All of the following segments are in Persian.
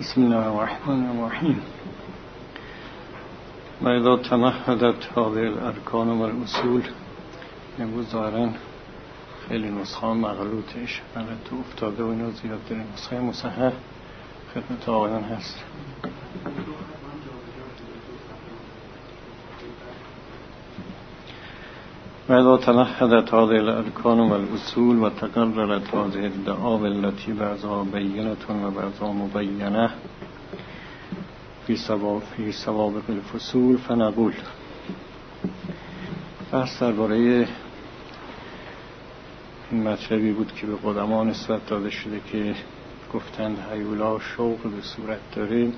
بسم الله الرحمن الرحیم. و اذا تمهدت هذه الارکان و الاصول. امروز ظاهرا خیلی نسخه مغلوطش غلط افتاده و اینا زیاد داره. نسخه مصحح خدمت آقایان هست. و اذا تمهدت هذه الارکان و الاصول و تقررت هذه الدعاوی التي بعضها بینة و بعضها مبینة فی سوابق الفصول فنقول. بحث درباره این مطلبی بود که به قدما نسبت داده شده که گفتند هیولا شوق به صورت داره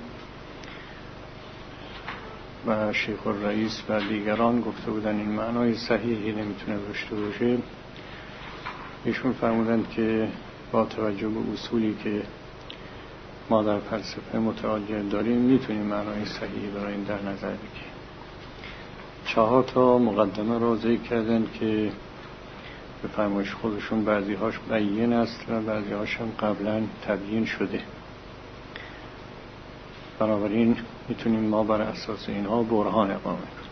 و شیخ الرئیس و دیگران گفته بودن این معنای صحیحی نمیتونه داشته باشه. ایشون فرمودند که با توجه به اصولی که ما در فلسفه متعالی داریم میتونیم معنای صحیحی برای این در نظر بگیریم. 4 تا مقدمه را ذکر کردن که به فرمایش خودشون بعضی هاش بیان است و بعضی هاش هم قبلا تبیین شده. بنابراین میتونیم ما بر اساس اینها برهان اقامه کنیم.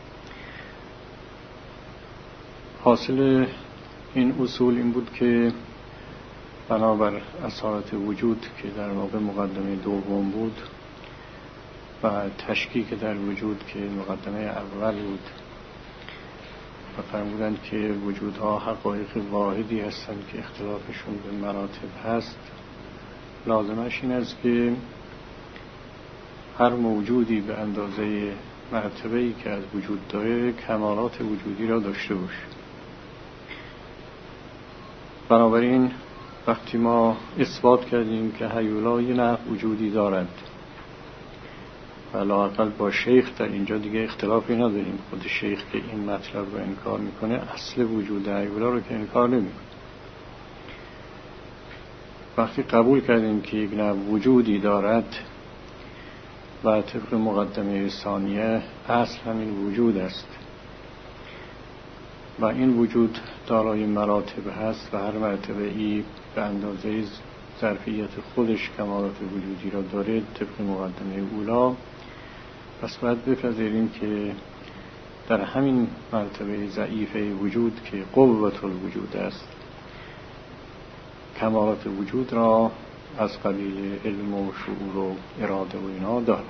حاصل این اصول این بود که بنابر اصالت وجود که در واقع مقدمه دوم بود و تشکیک در وجود که مقدمه اول بود و فرمودند که وجودها حقایق واحدی هستند که اختلافشون به مراتب هست، لازمش این است که هر موجودی به اندازه مرتبه‌ای که از وجود داره کمالات وجودی را داشته باشه. بنابراین وقتی ما اثبات کردیم که هیولا یه نوع وجودی دارد و لااقل با شیخ در اینجا دیگه اختلافی نداریم، خود شیخ که این مطلب رو انکار میکنه اصل وجود هیولا رو که انکار نمیکنه. وقتی قبول کردیم که یک نوع وجودی دارد و طبق مقدمه ثانیه اصل همین وجود است و این وجود دارای مراتب هست و هر مرتبه ای به اندازه ظرفیت خودش کمالات وجودی را داره طبق مقدمه اولا، پس باید بپذیریم که در همین مرتبه ضعیفه وجود که قوت الوجود است کمالات وجود را از قبیل علم و شعور و اراده و اینا داره.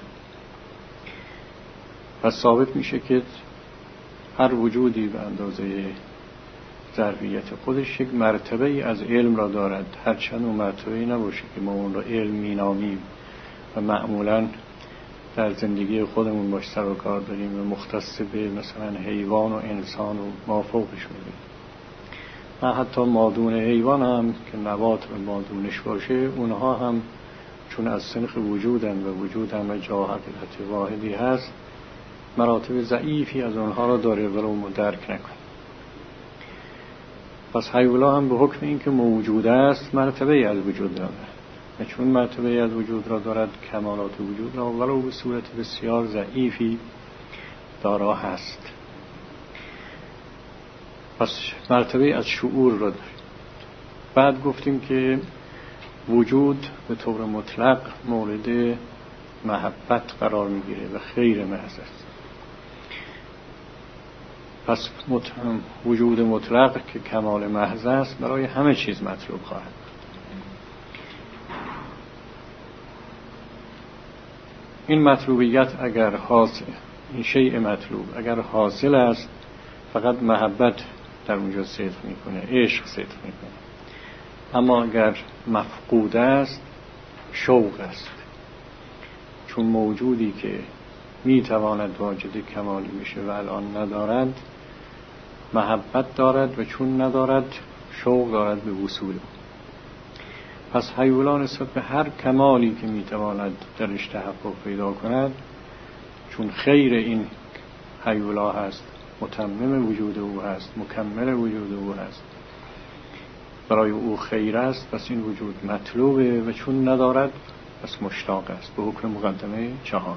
پس ثابت میشه که هر وجودی به اندازه ظرفیت خودش یک مرتبه ای از علم را دارد، هرچند اون مرتبه ای نباشه که ما اون را علم مینامیم و معمولا در زندگی خودمون باش سر و کار داریم و مختص به مثلا حیوان و انسان و ما فوقش می‌بینیم. نه حتی مادون حیوان هم که نبات و مادونش باشه اونها هم چون از سنخ وجودن و وجود هم جا حقیقت واحدی هست مراتب ضعیفی از اونها را داره ولو ما درک نکن. پس هیولا هم به حکم این که موجود است مرتبه از وجود داره و چون مرتبه از وجود را دارد کمالات وجود را ولو به صورت بسیار ضعیفی دارا هست. پس مرتبه از شعور را داریم. بعد گفتیم که وجود به طور مطلق مورد محبت قرار میگیره و خیر محض است. پس وجود مطلق که کمال محض است برای همه چیز مطلوب خواهد. این مطلوبیت اگر حاصل، این شیء مطلوب اگر حاصل است فقط محبت در اونجا صدق میکنه، عشق صدق میکنه. اما اگر مفقود است شوق است، چون موجودی که میتواند واجد کمالی بشه و الان ندارد محبت دارد و چون ندارد شوق دارد به وصول. پس هیولا نسبت به هر کمالی که میتواند درش تحقق پیدا کند چون خیر این هیولا هست، متمم وجود او هست، مکمل وجود او هست، برای او خیر است، پس این وجود مطلوبه و چون ندارد پس مشتاق است به حکم مقدمه 4.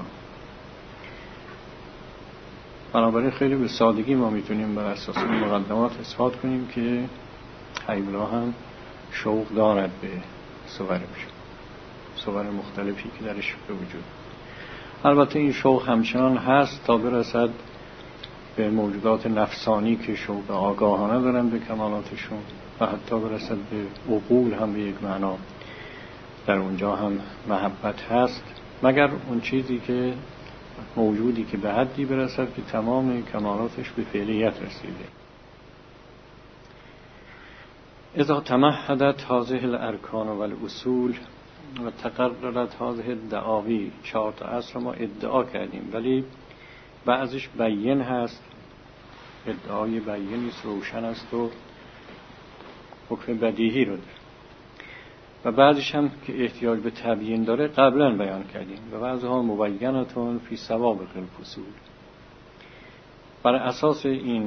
بنابراین خیلی به سادگی ما میتونیم بر اساس این مقدمات اثبات کنیم که هیولا هم شوق دارد به صور بشه. صور مختلفی که درش به وجود. البته این شوق همچنان هست تا برسد به موجودات نفسانی که شوق آگاهانه دارن به کمالاتشون و حتی برسد به عقول هم به یک معنا در اونجا هم محبت هست، مگر اون چیزی که موجودی که به حدی برسد که تمام کمالاتش به فعلیت رسیده. اذا تمهدت هذه الارکان و الاصول و تقررت هذه الدعاوی، 4 تا اصل ما ادعا کردیم ولی بعضش بیین هست، ادعای بیینیست، روشن است و حکم بدیهی رو داره، و بعضش هم که احتیاج به تبیین داره قبلا بیان کردیم و بعضها مبینتون فی سوابق الفصول. بر اساس این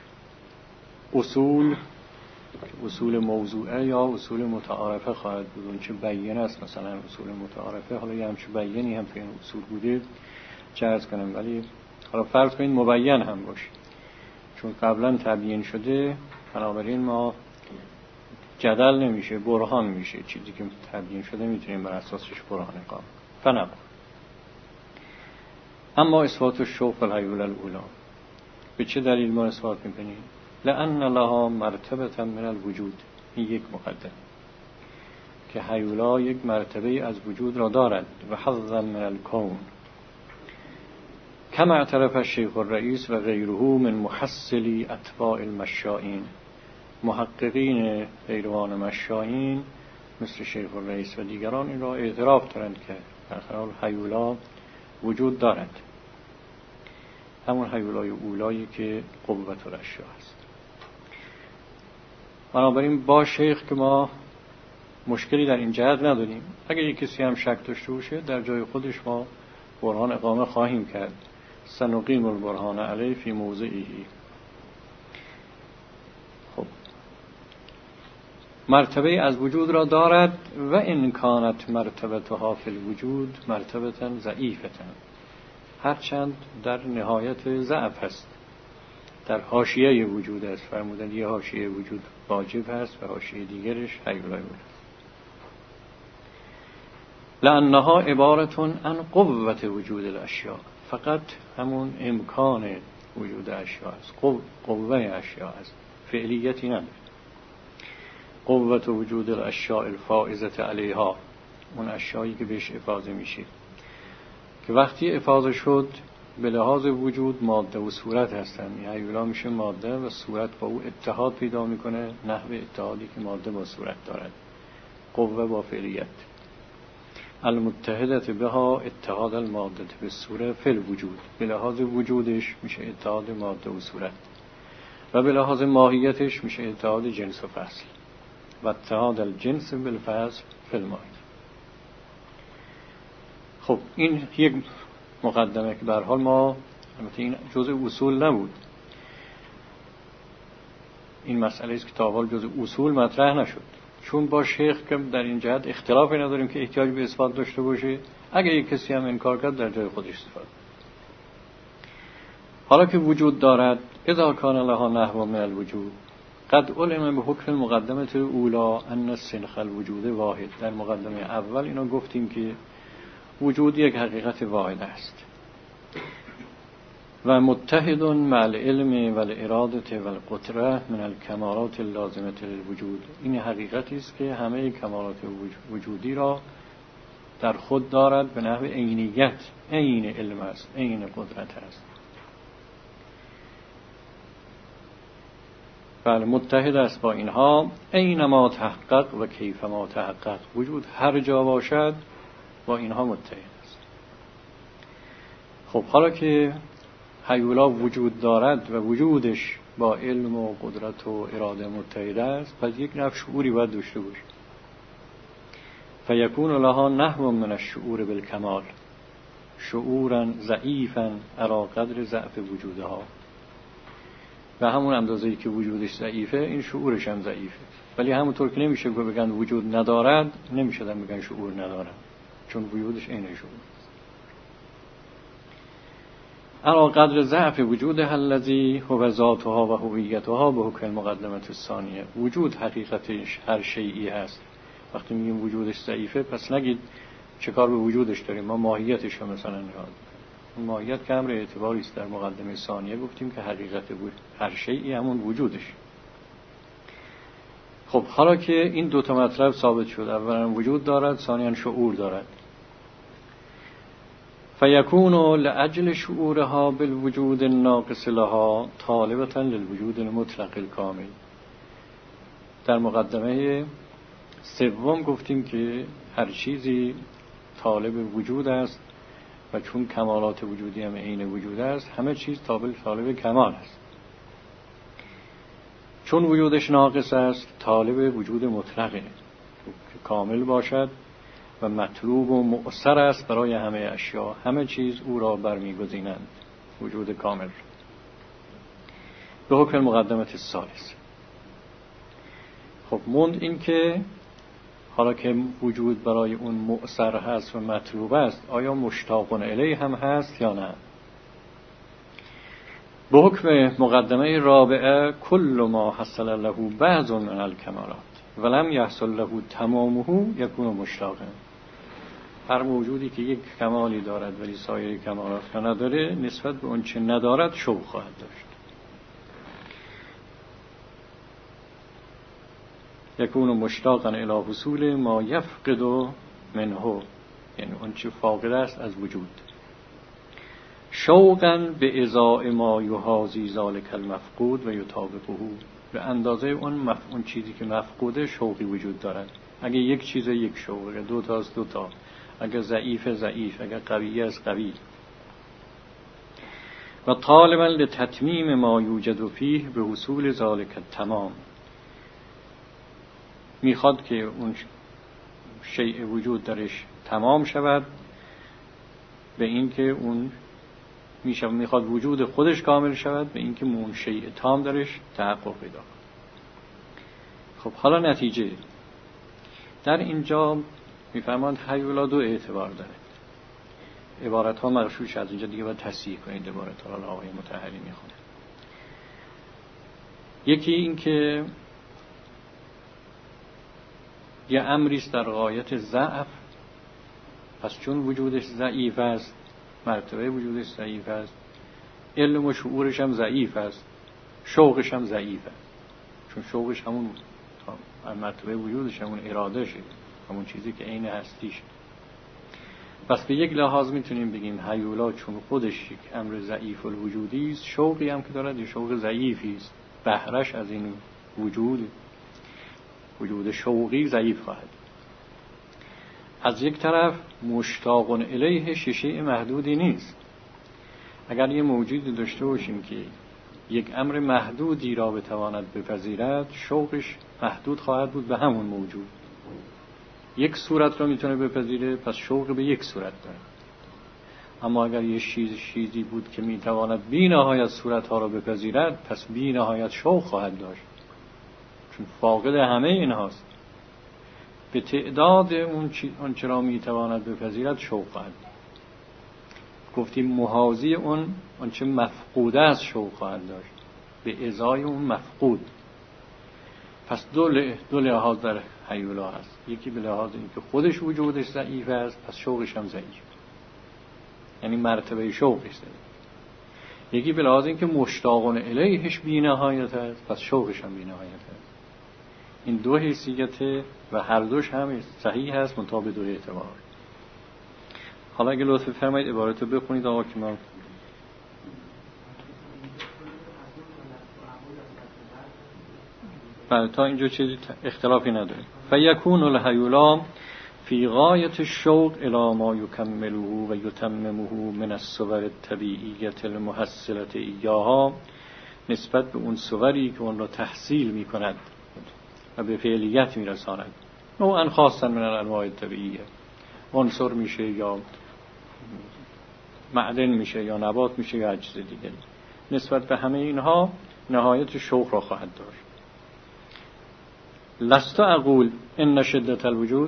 اصول موضوعه یا اصول متعارفه خواهد بود. اون چه بیان است مثلا اصول متعارفه، حالا یه همچه بیانی هم تو این اصول بوده چه عرض کنم، ولی حالا فرض کنید مبین هم باشه چون قبلا تبیین شده، بنابراین ما جدل نمیشه، برهان میشه. چیزی که تبیین شده میتونیم بر اساسش برهان اقامه فنبا. اما اثبات الشوق و الهیوله الاولی به چه دلیل ما اثبات میکنیم؟ لأن لها مرتبة من الوجود. این یک مقدمه که هیولا یک مرتبه از وجود را دارد و حظا من الکون، کما اعترف الشیخ الرئیس و غیره من محصلی اتباع المشائین. محققین پیروان مشائین مثل شیخ الرئیس و دیگران این را اعتراف دارند که در حال هیولا وجود دارد، همون هیولای اولایی که قوت الاشیاء است. بنابراین با شیخ که ما مشکلی در این جهت نداریم. اگر یک کسی هم شک داشته باشه در جای خودش ما برهان اقامه خواهیم کرد. سنقیم البرهان علیه فی موضعه. خب مرتبه از وجود را دارد و ان کانت مرتبتها فی الوجود مرتبتا ضعیفتا، هرچند در نهایت ضعف هست، در حاشیه وجود است. فرمودن یه حاشیه وجود واجب هست و حاشیه دیگرش هیولای بود. لأنها عبارتون عن قوت وجود الاشیاء، فقط همون امکان وجود اشیاء است، قوه اشیاء است، فعلیتی نداره. قوت وجود الاشیاء الفائزة علیها، اون اشیایی که بهش افاضه میشه، که وقتی افاضه شد به لحاظ وجود ماده و صورت هستن. این هیولا میشه ماده و صورت با او اتحاد پیدا میکنه، نحو اتحادی که ماده با صورت دارد، قوه با فعلیت. المتحدت بها اتحاد الماده به صورت فی الوجود، به لحاظ وجودش میشه اتحاد ماده و صورت و به لحاظ ماهیتش میشه اتحاد جنس و فصل و اتحاد الجنس بالفصل فی الماهیت. خب این یک مقدمه که به هر حال ما البته این جزء اصول نبود، این مسئله است که تا حال جزء اصول مطرح نشد، چون با شیخ که در این جهت اختلافی نداریم که احتیاج به اثبات داشته باشه. اگر یک کسی هم انکار کرد در جای خودش استفاده. حالا که وجود دارد، اذا کان لها نحو من الوجود قد علم به حکم المقدمه الاولی ان سنخ الوجود واحد. در مقدمه اول اینا گفتیم که وجود یک حقیقت واحد است و متحد مع العلم و الاراده و القدره من الکمالات اللازمه للوجود. این حقیقتی است که همه کمالات وجودی را در خود دارد به نحو عینیت، عین علم است، عین قدرت است. بله متحد است با اینها. اینما تحقق و کیفما تحقق، وجود هر جا باشد با اینها متحد است. خب حالا که هیولا وجود دارد و وجودش با علم و قدرت و اراده متحد است، پس یک نوع شعوری باید داشته باشه. فیکون لها نحو من الشعور بالکمال شعورا ضعیفا علی قدر ضعف وجودها. و همون اندازه‌ای که وجودش ضعیفه این شعورش هم ضعیفه. ولی همونطور که نمیشه بگن وجود ندارد، نمیشه بگن شعور ندارد، چون وجودش عین شعور. علی قدر ضعف وجودها الذی هو ذاتها و هویتها به حکم المقدمه الثانیه. وجود حقیقتش هر شیئی هست. وقتی میگیم وجودش ضعیفه پس نگید چه کار به وجودش داریم؟ ما ماهیتش رو مثلا نگاه کنیم. ماهیت که امر اعتباری است. در مقدمه ثانیه گفتیم که حقیقت هر شیئی همون وجودش. خب حالا که این دو تا مطلب ثابت شد، اولا وجود دارد، ثانیاً شعور دارد، فیکون لاجل شعورها بالوجود الناقص لها طالبة للوجود المطلق الکامل. در مقدمه سوم گفتیم که هر چیزی طالب وجود است و چون کمالات وجودی هم عین وجود است، همه چیز طالب کمال است. چون وجودش ناقص است، طالب وجود مطلقه که کامل باشد و مطلوب و مؤثر است برای همه اشیا. همه چیز او را برمیگزینند، وجود کامل. به حکم مقدمه الثالث. خب موند این که حالا که وجود برای اون مؤثر هست و مطلوب است، آیا مشتاق الیه هم هست یا نه؟ به حکم مقدمه رابعه کل ما حصل له بعض من الکمالات ولم یحصل له تمامه یکون مشتاقا. هر موجودی که یک کمالی دارد ولی سایر کمالات را نداره، نسبت به اون چه ندارد شوق خواهد داشت. یکون مشتاقا الی حصول ما یفقد منه، یعنی اون چه فاقد است از وجود. شوقا به ازاء ما یحاذی ذلک المفقود و یطابقه، به اندازه اون چیزی که مفقوده شوقی وجود دارد. اگه یک چیز یک شوق، اگه دو تا از دو تا، اگه ضعیف ضعیف، اگه قوی از قوی. و طالبا لتتمیم ما یوجد فیه به حصول ذلک التمام، میخواد که اون شیء وجود درش تمام شود، به این که اون میخواد وجود خودش کامل شود، به این که اون شیء تام درش تحقق پیدا کنه. خب حالا نتیجه در اینجا میفرماند هیولا دو اعتبار داره. عبارت ها مغشوش از اینجا دیگه باید تصحیح کنید. عبارت ها آقای مطهری میخونه. یکی این که یه امریست در غایت ضعف، پس چون وجودش ضعیف است، مرتبه وجودش ضعیف است، علم و شعورش هم ضعیف است، شوقش هم ضعیف است. چون شوقش همون مرتبه وجودش همون ارادهشه، همون چیزی که عین هستیش. پس به یک لحاظ میتونیم بگیم هیولا چون خودش یک امر ضعیف الوجودی است، شوقی هم که دارد یه شوق ضعیفی است. بهرش از این وجود شوقی ضعیف خواهد. از یک طرف مشتاق الیه شیء محدودی نیست. اگر یه موجودی داشته باشیم که یک امر محدودی را بتواند بپذیرد، شوقش محدود خواهد بود به همون موجود. یک صورت را میتونه بپذیره، پس شوق به یک صورت داره. اما اگر یه چیزی بود که میتواند بی نهایت صورتها را بپذیرد، پس بی نهایت شوق خواهد داشت، چون فاقد همه اینهاست. به تعداد اون چرا میتواند بپذیرد شوق خواهد. گفتیم محاذی اون چه مفقوده است شوق خواهد داشت، به ازای اون مفقود. پس دو لحاظ در هیولا هست. یکی به لحاظ این که خودش وجودش ضعیف است، پس شوقش هم ضعیف، یعنی مرتبه شوقش ضعیف. یکی به لحاظ این که مشتاق الیهش بی نهایت است، پس شوقش هم بی نهایت است. این دو حیثیت و هر دوش هم صحیح هست منتها به دو اعتبار. حالا اگه لطف فرمایید عبارت رو بخونید آقا که من تا اینجا چیزی اختلافی نداره. فیکون الهیولا فی غایت الشوق الی ما یکمله و یتممه من الصور الطبیعیة المحصلة ایاها، نسبت به اون صوری که اون را تحصیل می کند و به فعلیت می رساند. نوعا خاصا من الانواع الطبیعیه، عنصر میشه یا معدن میشه یا نبات میشه یا چیز دیگری. نسبت به همه اینها نهایت شوق را خواهد داشت. لست اقول ان شدت الوجود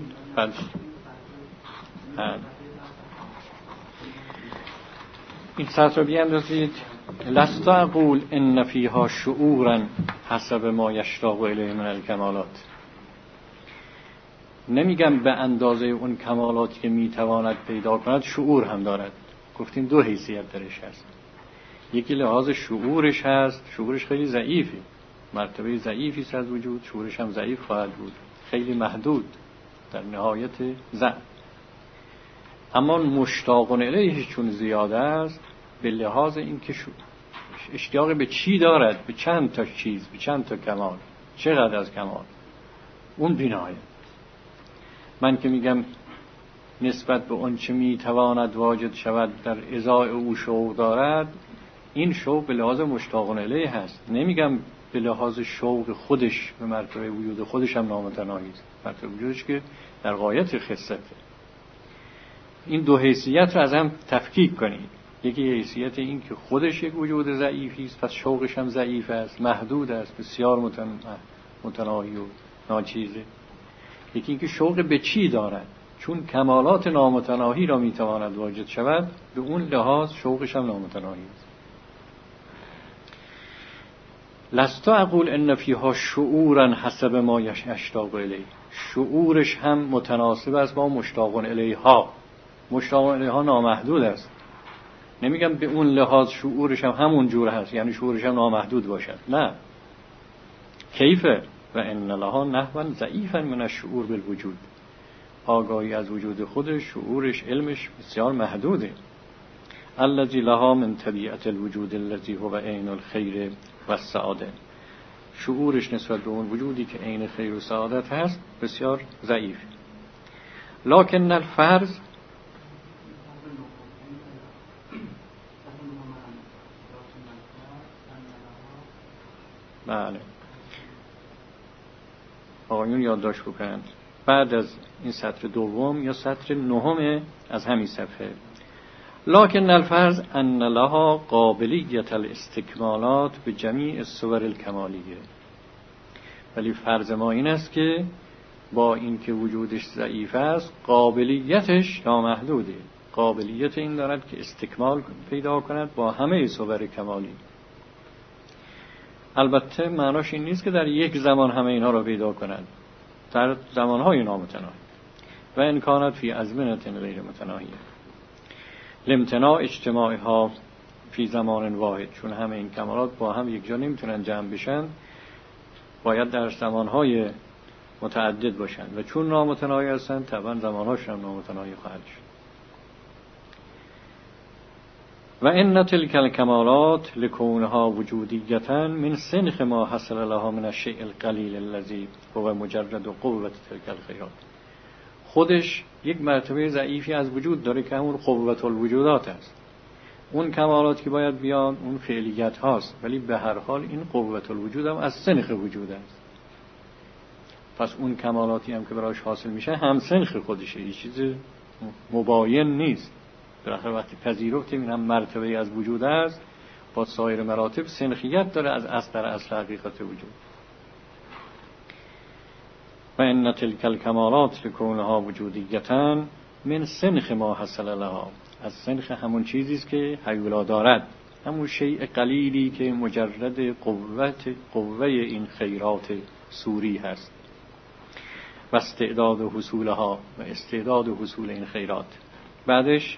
این سطر رو بیاندازید. لست اقول ان فیها شعورا حسب ما یشتاق الیه من الکمالات. نمیگم به اندازه اون کمالاتی که میتواند پیدا کند شعور هم دارد. گفتیم دو حیثیت درش هست. یکی لحاظ شعورش هست، شعورش خیلی ضعیفی، مرتبه ضعیفی است از وجود، شعورش هم ضعیف خواهد بود، خیلی محدود در نهایت ضعف. اما مشتاقون الیه چون زیاده است، به لحاظ اینکه اشتیاق به چی دارد، به چند تا چیز، به چند تا کمال، چقدر از کمال، اون بینایه. من که میگم نسبت به اون چه میتواند واجد شود در ازای او شوق دارد، این شوق به لحاظ مشتاقون الیه هست. نمیگم به لحاظ شوق خودش به مرتبه وجود خودش هم نامتناهی است، مرتبه وجودش که در غایت خصته. این دو حیثیت رو از هم تفکیک کنید. یکی حیثیت این که خودش یک وجود ضعیفی است، پس شوقش هم ضعیف است، محدود است، بسیار متناهی و ناچیزه. یکی این که شوق به چی دارد، چون کمالات نامتناهی را میتواند واجد شود، به اون لحاظ شوقش هم نامتناهی است. لست اقول ان فیها شعورا حسب ما یشتاق الیه. شعورش هم متناسب است با مشتاقون الیها. مشتاقون الیها نامحدود است. نمیگم به اون لحاظ شعورش هم همون جور هست، یعنی شعورش هم نامحدود باشد، نه. کیفه و ان لها نحوا ضعیفا من الشعور بالوجود. آگاهی از وجود خودش، شعورش، علمش بسیار محدوده. الذی لها من طبیعت الوجود الذی هو عین الخیر و السعاده. شعورش نسبت به اون وجودی که عین خیر و سعادت هست بسیار ضعیف. لکن الفرض، بله آقایون یادداشت بکنند بعد از این سطر دوم یا سطر نهم از همین صفحه. لکن الفرض ان لها قابلیت الاستکمالات به جمیع الصور الکمالیه. ولی فرض ما این است که با اینکه وجودش ضعیف است، قابلیتش نامحدوده. قابلیت این دارد که استکمال پیدا کند با همه صور کمالی. البته معناش این نیست که در یک زمان همه اینها را پیدا کند، در زمانهای نامتناهی. و امکانات فی ازمنه غیر متناهیه. لامتناع اجتماعها فی زمان واحد. چون همه این کمالات با هم یک جا نمیتونن جمع بشن، باید در زمانهای متعدد باشند و چون نامتناهی هستند طبعا زمانهاش هم نامتناهی خواهد شد. و ان تلک الکمالات لکونها وجودیتا من سنخ ما حصل لها من الشیء القلیل الذی هو مجرد قوت تلک الخیرات. خودش یک مرتبه ضعیفی از وجود داره که همون قوت الوجودات است. اون کمالات که باید بیان اون فعلیت هاست، ولی به هر حال این قوت الوجود هم از سنخ وجود است. پس اون کمالاتی هم که برایش حاصل میشه هم سنخ خودشه، یه چیز مباین نیست. بالاخره وقتی پذیرفتیم این هم مرتبه از وجود است، با سایر مراتب سنخیت داره از اصل در اصل حقیقت وجود. و ان تلک الکمالات لکونها وجودیتن من سنخ ما حصل لها. از سنخ همون چیزی است که هیولا دارد، همون شیء قلیلی که مجرد قوه این خیرات سوری هست. و استعداد حصولها، و استعداد حصول این خیرات. بعدش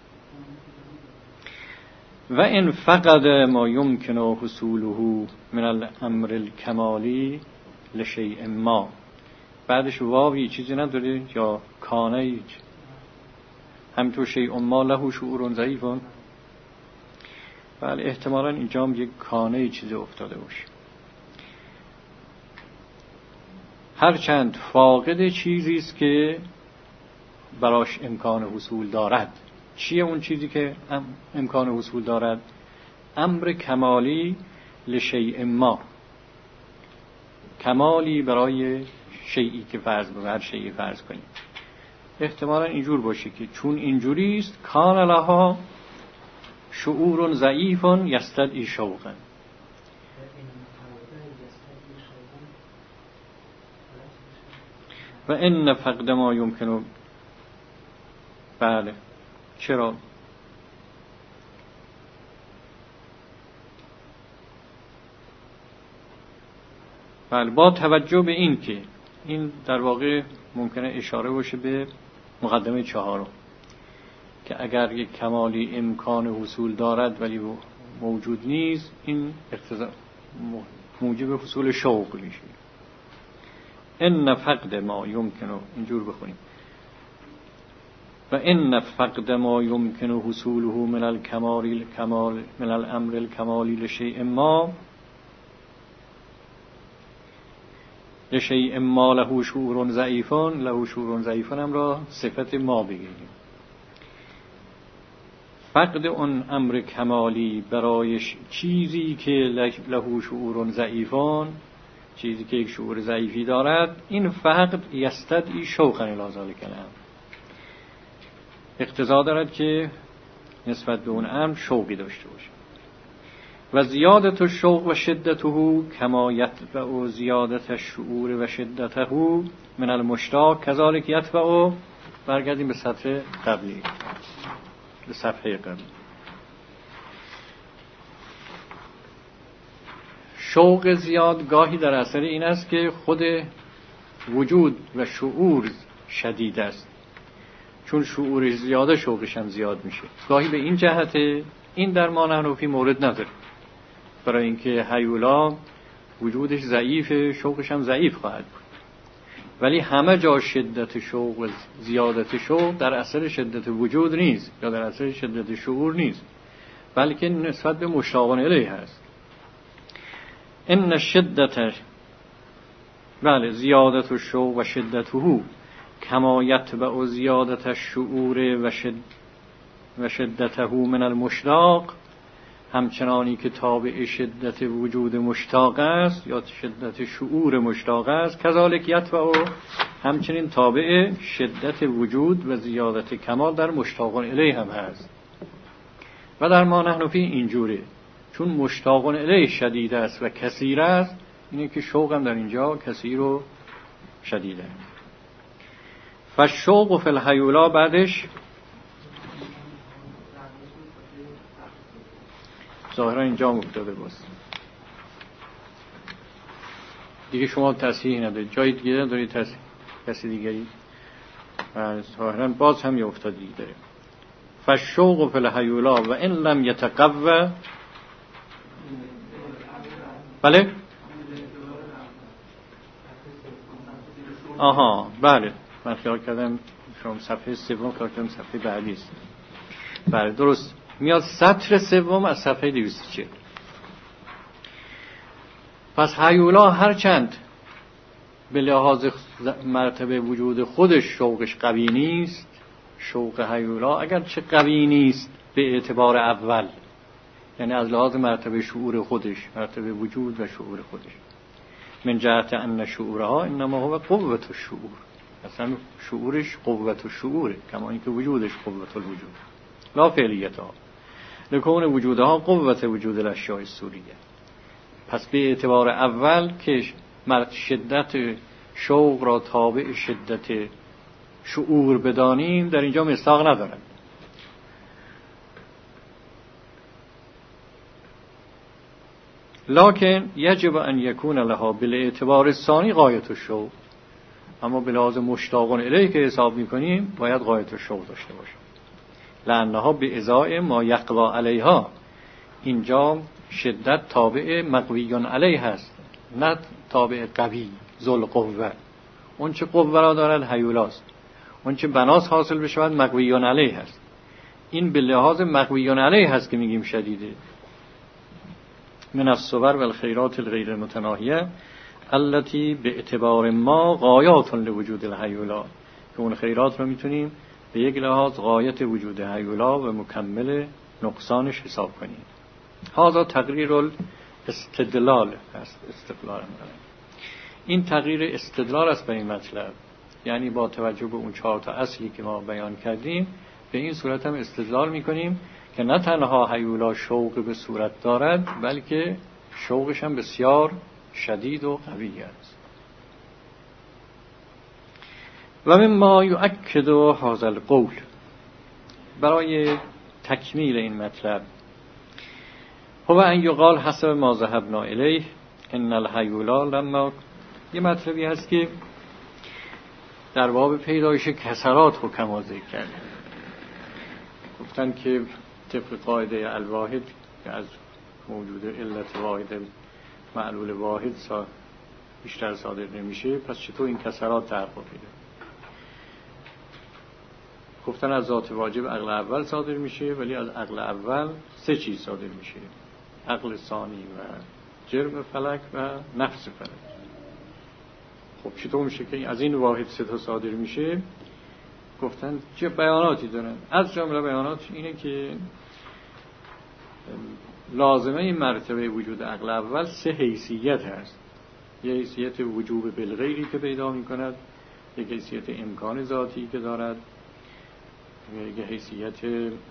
و ان فقد ما يمكن حصوله من الامر الکمالی لشیء ما. بعدش واوی چیزی نداره یا کانه همینطور شیء ما له شعور ضعیف. بله احتمالاً اینجا هم یک کانه چیزی افتاده باشه. هرچند فاقد چیزی است که براش امکان حصول دارد. چیه اون چیزی که امکان حصول دارد؟ امر کمالی لشیء ما. کمالی برای شیئی که فرض به هر شیئی فرض کنیم. احتمالاً اینجور باشه که چون اینجوری است کان لها شعور ضعیف یستدعی شوقا. و ان فقد ما یمکن. بله چرا؟ بله با توجه به این که این در واقع ممکنه اشاره باشه به مقدمه 4 که اگر یک کمالی امکان حصول دارد ولی موجود نیست، این موجب حصول شوق میشه. ان فقد ما یمکنه، اینجور بخونیم، و ان فقد ما یمکنه حصوله من الکمال من الامر الکمالی لشیء ما لشیء ما له شعور ضعیفان، له شعور ضعیفان هم را صفت ما بگیریم. فقد اون امر کمالی برای چیزی که له شعور ضعیفان، چیزی که یک شعور ضعیفی دارد، این فقد یستدعی شوقا الی ذلک الامر، اقتضا دارد که نسبت به اون امر شوقی داشته باشه. و زیادت الشوق و شدته کما یتبع زیادت الشعور و شدته من المشتاق کذالک یتبع. برگردیم به سطر قبلی، به صفحه قبلی. شوق زیاد گاهی در اثر این است که خود وجود و شعور شدید است، چون شعورش زیاده شوقش هم زیاد میشه. گاهی به این جهته این در ما نحنفی مورد نداره، برای اینکه هیولا وجودش ضعیفه، شوقش هم ضعیف خواهد بود. ولی همه جا شدت شوق و زیادت شوق در اثر شدت وجود نیست یا در اثر شدت شعور نیست، بلکه نسبت به مشتاقان الیه هست. ان شدت بله زیادت الشوق و شدته کما یتبع زیادت الشعور و شدته من المشتاق، همچنانی که تابع شدت وجود مشتاق است یا شدت شعور مشتاق است، کذالک یتبع، همچنین تابع شدت وجود و زیادت کمال در مشتاقان الیه هم هست. و در ما نحنفی اینجوره، چون مشتاقان الیه شدید است و کثیر است، اینه که شوق هم در اینجا کثیر و شدیده. فالشوق فی الهیولا بعدش ظاهرا اینجا مفتاده باست دیگه، شما تصحیح ندارید، جای دیگه ندارید تصحیح کسی دیگری، ظاهرا باز هم یه افتادی داره. فالشوق فی الهیولا و ان لم یتقوى، بله آها بله، من خیال کردم شما صفحه 3 خیال کردم صفحه بعدی است. بله درست، میاد سطر 3 از صفحه 240. پس هیولا هرچند به لحاظ مرتبه وجود خودش شوقش قوی نیست، شوق هیولا اگر چه قوی نیست به اعتبار اول، یعنی از لحاظ مرتبه شعور خودش، مرتبه وجود و شعور خودش، من جهت ان شعورها انما هو قوت الشعور، اصلا شعورش قوت الشعوره، کما اینکه وجودش قوت الوجود لا فعلیتها، لکون وجودها قوت وجود الاشیاء الصوریه. پس به اعتبار اول که شدت شوق را تابع شدت شعور بدانیم، در اینجا مصداق ندارد. لکن یجب ان یکون لها بالاعتبار الثانی غایت الشوق، اما به لحاظ مشتاقون الیه که حساب میکنیم باید غایت الشوق داشته باشه، لانها به ازای ما یقوی علیها، اینجا شدت تابع مقویون علیه هست، نه تابع قوی ذل قوه. اون چه قوه را دارد هیولاست، اون چه بناس حاصل بشود مقویون علیه هست. این به لحاظ مقویون علیه هست که میگیم شدیده. من الصور و الخیرات الغیر متناهیه التي به اعتبار ما غایات لوجود الهیولا، که اون خیرات رو میتونیم به یک لحاظ غایت وجود هیولا و مکمل نقصانش حساب کنیم. هذا تقریر الاستدلال است، استدلال این تغییر استدلال است به این مطلب، یعنی با توجه به اون 4 تا اصلی که ما بیان کردیم به این صورت هم استدلال میکنیم که نه تنها هیولا شوق به صورت دارد، بلکه شوقش هم بسیار شدید و قوی است. و مما یؤکد هذا القول، برای تکمیل این مطلب، هو ان یقال حسب ما ذهبنا الیه ان الهیولا لما، یه مطلبی هست که در باب پیدایش کسرات حکما ذکر کردن. گفتن که طبق قاعده الواحد که از موجود علت واحد معلول واحد بیشتر صادر نمیشه، پس چطور این کسرات تحقق پیدا؟ گفتن از ذات واجب عقل اول صادر میشه، ولی از عقل اول 3 چیز صادر میشه: عقل ثانی و جرم فلک و نفس فلک. خب چطور میشه که از این واحد 3 تا صادر میشه؟ گفتن چه بیاناتی دارن. از جمله بیانات اینه که لازمه این مرتبه وجود عقل اول 3 حیثیت هست. یه حیثیت وجوب بالغیری که پیدا میکند، یک حیثیت امکان ذاتی که دارد، یک حیثیت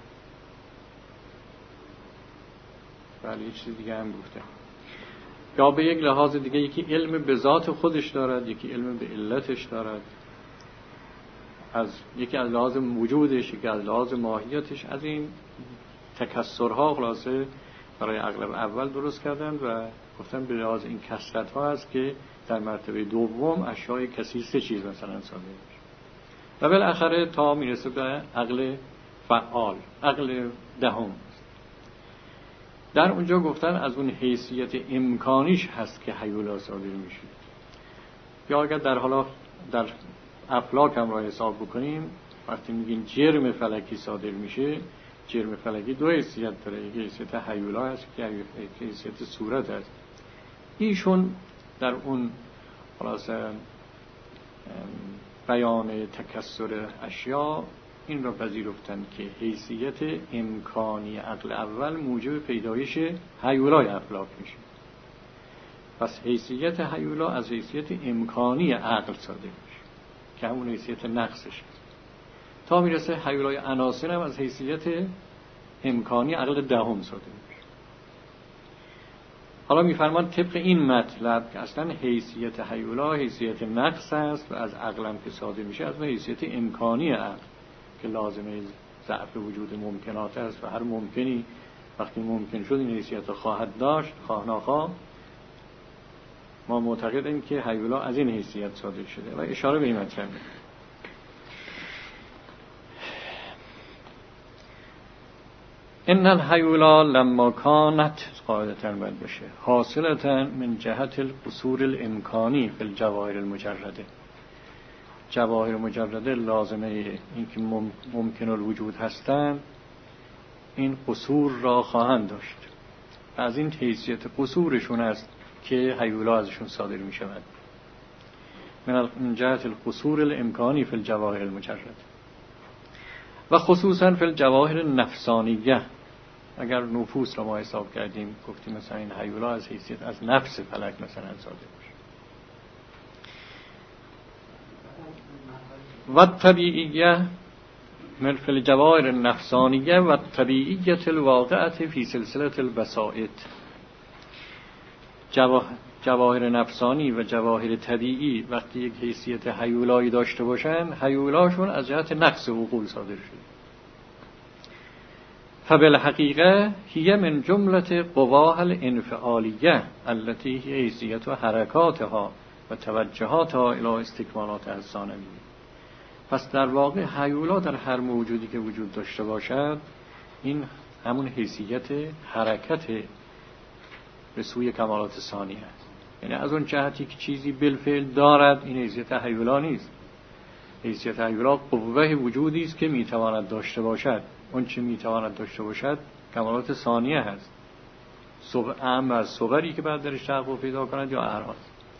یه چیز دیگه هم گفتن، یا به یک لحاظ دیگه یکی علم به ذات خودش دارد، یکی علم به علتش دارد، یکی از لحاظ وجودش، یکی از لحاظ ماهیتش. از این تکسرها خلاصه برای عقل اول درست کردن و گفتن به لحاظ این کثرت ها هست که در مرتبه دوم اشیاء کثیر 3 چیز مثلا صادر میشه و بالاخره تا میرسه به عقل فعال، عقل دهم. در اونجا گفتن از اون حیثیت امکانیش هست که هیولا صادر میشه. یا اگر در افلاک هم را حساب بکنیم، وقتی میگیم جرم فلکی صادر میشه، جرم فلکی 2 حیثیت داره، یک حیثیت هیولا هست که یک حیثیت صورت هست. ایشون در اون خلاصه بیان تکسر اشیاء این را پذیرفتند که حیثیت امکانی عقل اول موجب پیدایش هیولای افلاک میشه. پس حیثیت هیولا از حیثیت امکانی عقل صادر میشه که همون حیثیت نقصش هست، تا میرسه هیولای عناصر هم از حیثیت امکانی عقل دهم صادر میشه. حالا میفرمان طبق این مطلب که اصلا حیثیت هیولا حیثیت نقص است و از عقلم که صادر میشه از حیثیت امکانی عقل که لازمه ضعف وجود ممکنات است و هر ممکنی وقتی ممکن شد این حیثیت خواهد داشت، خواه ناخواه. ما معتقدیم که هیولا از این حیثیت صادر شده و اشاره به این مطلب. ان الهیولا لما کانت قاعدتاً باید باشه حاصلتاً من جهت القصور الامکانی فی الجواهر المجرده. جواهر مجرده لازمه این که ممکن الوجود هستند این قصور را خواهند داشت. از این حیثیت قصورشون است که هیولا ازشون صادر می شود. من جهت القصور الامکانی فی الجواهر المجرده و خصوصاً فی الجواهر النفسانیه. اگر نفوس را ما حساب کردیم گفتیم مثلا این هیولا از حیثیت از نفس فلک مثلا صادر میشه. و طبیعیه من فی الجواهر النفسانیه و طبیعیت الواقعه فی سلسله البسائط. جواهر نفسانی و جواهر طبیعی وقتی یک حیثیت هیولایی داشته باشن، هیولاشون از جهت نقص عقول صادر شده. فبالحقیقه هی من جملة قواه الانفعالیه التي هی حیثیت و حرکاتها و توجهاتها الی استکمالات الثانویه. پس در واقع هیولا در هر موجودی که وجود داشته باشد این همون حیثیت حرکت به سوی کمالات ثانیه است. یعنی از اون جهتی که چیزی بالفعل دارد این حیثیت هیولا نیست. حیثیت هیولا قوه وجودی است که میتواند داشته باشد. اون چه میتواند داشته باشد کمالات ثانیه هست، اهم از صوری که بعد درش تحقق پیدا کند یا اعراض.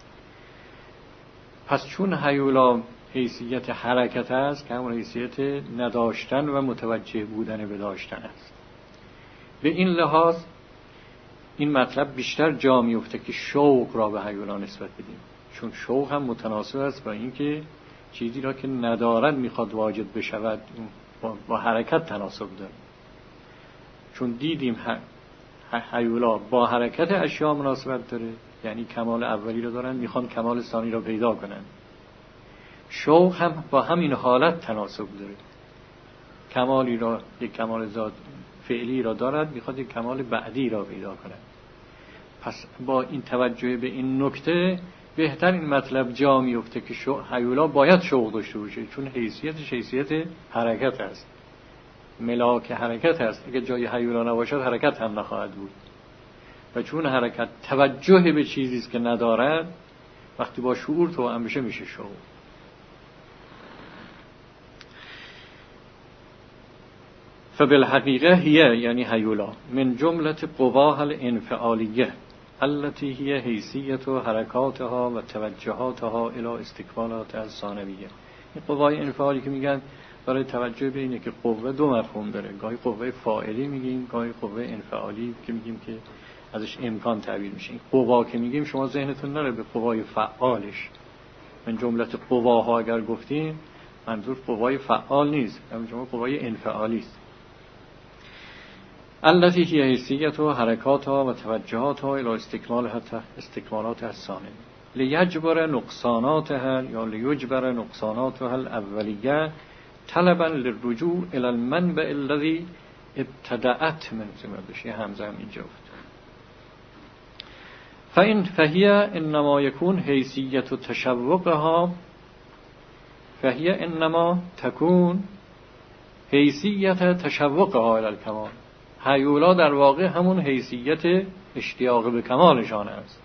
پس چون هیولا حیثیت حرکت است که همون حیثیت نداشتن و متوجه بودن به داشتن است، به این لحاظ این مطلب بیشتر جا میفته که شوق را به هیولا نسبت بدیم، چون شوق هم متناسب است با اینکه چیزی را که ندارد میخواد واجد بشود با حرکت تناسب داره. چون دیدیم هیولا با حرکت اشیاء مناسبت داره، یعنی کمال اولی را دارن میخوان کمال ثانی را پیدا کنن. شوق هم با همین حالت تناسب داره، کمالی را یک کمال ذات فعلی را دارد میخواد یک کمال بعدی را پیدا کنه. پس با این توجه به این نکته بهتر این مطلب جا میفته که هیولا باید شوق داشته باشه، چون حیثیتش حیثیت حرکت است، ملاک حرکت است. اگه جای هیولا نباشد حرکت هم نخواهد بود، و چون حرکت توجه به چیزی است که ندارد، وقتی با شعور توأم بشه میشه شوق. فبالحقیقه هي یعنی هیولا من جمله قواها الانفعالیه التي هي حیثیت و حرکاتها و توجهاتها الى استکمالات الثانویه. این قوای انفعالی که میگن برای توجه به اینه که قوه دو مفهوم داره، گاهی قوه فاعلی میگیم، گاهی قوه انفعالی که میگیم که ازش امکان تعبیر میشه. این قوا که میگیم شما ذهنتون نره به قوای فعالش. من جمله قواها اگر گفتیم منظور قوای فعال نیست، منظور قوای انفعالی است. التي هي حیثیت و حرکاتها و توجهاتها الى استکمالات الثانویه لیجبر نقصاناتها یا لیجبر نقصاناتها الاولیه طلبا للرجوع الى المنبع الذي ابتدأت من زمدش. یه همزه هم اینجا بود. فهي انما يكون حیثیت تشوقها فهي انما تكون حیثیت تشوقها الى الکمال. هیولا در واقع همون حیثیت اشتیاق به کمالشان است.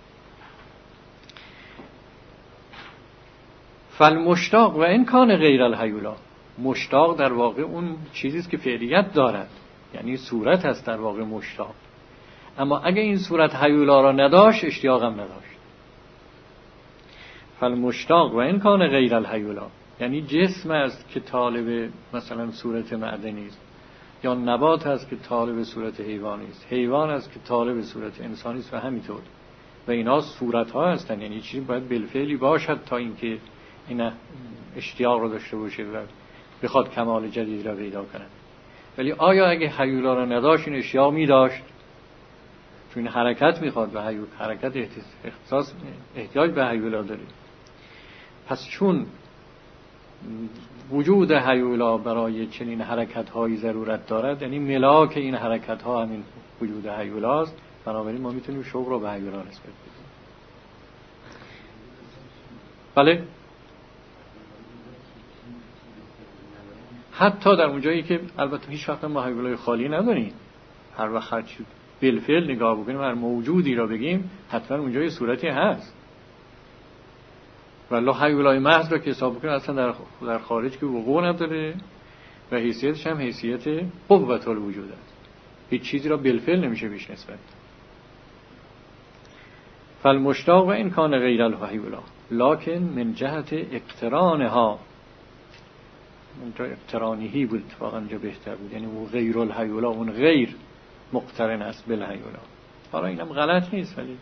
فالمشتاق و این کان غیر الهیولا، مشتاق در واقع اون چیزی است که فعلیت دارد، یعنی صورت هست در واقع مشتاق. اما اگه این صورت هیولا را نداشت اشتیاق هم نداشت. فالمشتاق و این کان غیر الهیولا یعنی جسم است که طالب مثلا صورت معدنی است، یا نبات هست که طالب صورت حیوانی است، حیوان است که طالب صورت انسانی است و همینطور. و اینا صورت ها هستن، یعنی چیزی باید بالفعلی باشد تا اینکه این اشتیاق رو داشته باشه و بخواد کمال جدید را پیدا کنه. ولی آیا اگه هیولا را نداشت این اشتیاق می داشت؟ چون حرکت میخواد و حرکت احتیاج به هیولا داره. پس چون وجود هیولا برای چنین حرکت‌هایی ضرورت دارد، یعنی ملاک این حرکت‌ها همین وجود هیولاست، بنابراین ما میتونیم شوق رو به هیولا نسبت بدیم. بله، حتی در اونجایی که البته هیچ وقت ما هیولای خالی نداریم، هر وقت هر چی بالفعل نگاه بکنیم، هر موجودی را بگیم حتما اونجا یه صورتی هست. والله هیولای محض را که حساب بکنیم اصلا در خارج که وقوع نداره و حیثیتش هم حیثیت قوت الوجود است، هیچ چیزی را بالفعل نمیشه بیش نسبت. فالمشتاق و این کان غیر الهیولا لکن من جهت اقترانها، اونجا اقترانیهی بود اتفاقا اینجا بهتر بود، یعنی اون غیر الهیولا، اون غیر مقترن است بالهیولا. حالا اینم غلط نیست، ولی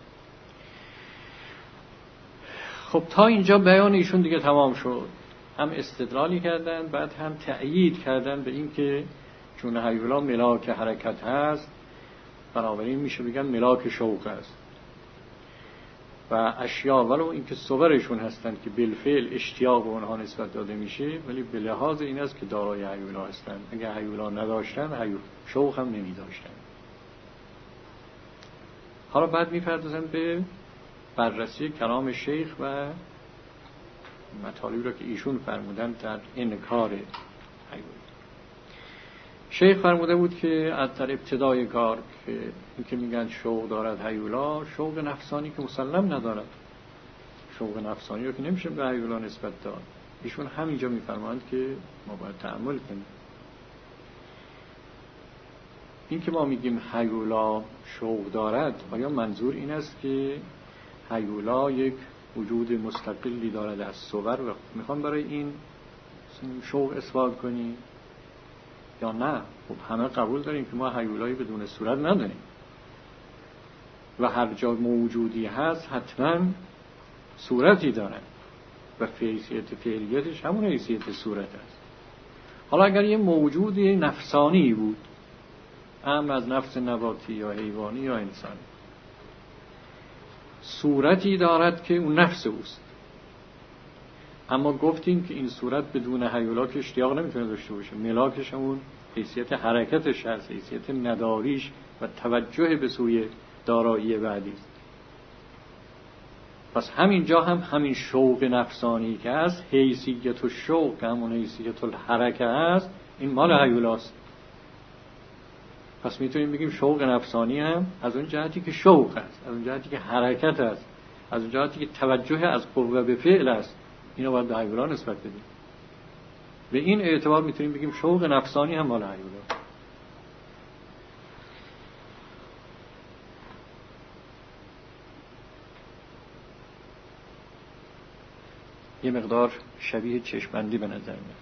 خب تا اینجا بیان ایشون دیگه تمام شد. هم استدلالی کردن، بعد هم تأیید کردن به این که چون هیولا ملاک حرکت هست بنابراین میشه بگن ملاک شوق است. و اشیاء ولو اینکه صورشون هستند که بالفعل اشتیاق به اونها نسبت داده میشه، ولی به لحاظ این است که دارای هیولا هستند. اگر هیولا نداشتن شوق هم نمی داشتن. حالا بعد میپردازن به بررسی کلام شیخ و مطالبی را که ایشون فرمودن در انکار هیولا. شیخ فرموده بود که از در ابتدای کار که میگن شوق دارد هیولا، شوق نفسانی که مسلم ندارد، شوق نفسانی رو که نمیشه به هیولا نسبت داد. ایشون همینجا میفرمایند که ما باید تأمل کنیم. این که ما میگیم هیولا شوق دارد، آیا منظور این است که هیولا یک وجود مستقلی دارد از صور و میخوام برای این شوق اثبات کنیم، یا نه؟ خب همه قبول داریم که ما هیولایی بدون صورت نداریم و هر جا موجودی هست حتما صورتی داره و حیثیت فعلیتش همون حیثیت صورت است. حالا اگر یه موجود نفسانی بود، هم از نفس نباتی یا حیوانی یا انسانی، صورتی دارد که اون نفس اوست، اما گفتیم که این صورت بدون هیولا که اشتیاق نمیتونه داشته باشه، ملاکش همون حیثیت حرکتش هست، حیثیت نداریش و توجه به سوی دارایی بعدی است. پس همینجا هم همین شوق نفسانی که هست، حیثیت و شوق که همون حیثیت الحرکه هست، این مال هیولاست. پس میتونیم بگیم شوق نفسانی هم از اون جهتی که شوق هست، از اون جهتی که حرکت هست، از اون جهتی که توجه از قوه به فعل است، اینو باید به هیولا نسبت بدیم. به این اعتبار میتونیم بگیم شوق نفسانی هم مال هیولا. یه مقدار شبیه چشمندی به نظر میاد.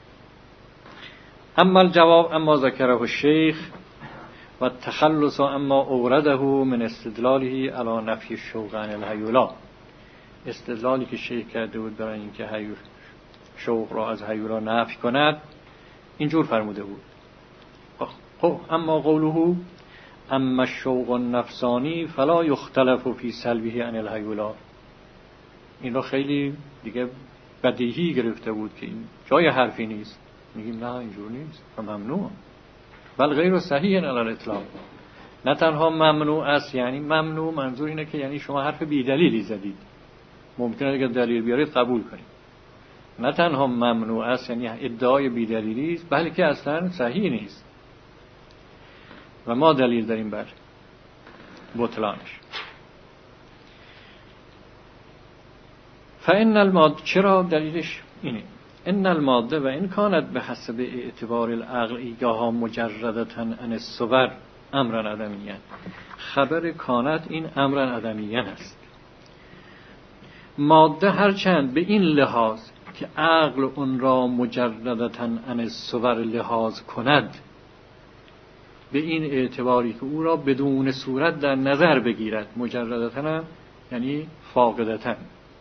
اما الجواب اما ذکره الشیخ و تخلص اما اورده من استدلاله علی نفی الشوق عن الهیولا. استدلالی که شیخ کرده بود برای اینکه شوق را از هیولا نفی کند اینجور فرموده بود: خب اما قوله اما الشوق النفسانی فلا یختلف فی سلبه عن الهیولا، این را خیلی دیگه بدیهی گرفته بود که این جای حرفی نیست. میگیم نه اینجور نیست و ممنوع، بل غیر صحیح علی الاطلاق. نه تنها ممنوع است، یعنی ممنوع منظور اینه که یعنی شما حرف بی‌دلیلی زدید، ممکنه اگر دلیل بیارید قبول کنید. نه تنها ممنوع است یعنی ادعای بی‌دلیلی است، بلکه اصلا صحیح نیست و ما دلیل داریم بر بطلانش. فإن الماده، چرا دلیلش اینه، ان الماده و ان کانت به حسب اعتبار العقل ایگاها مجردتا عن الصور امرا عدمیه. خبر کانت این امرا عدمیه است. ماده هرچند به این لحاظ که عقل اون را مجردتا عن الصور لحاظ کند، به این اعتباری که او را بدون صورت در نظر بگیرد، مجردتا یعنی فاقدتا.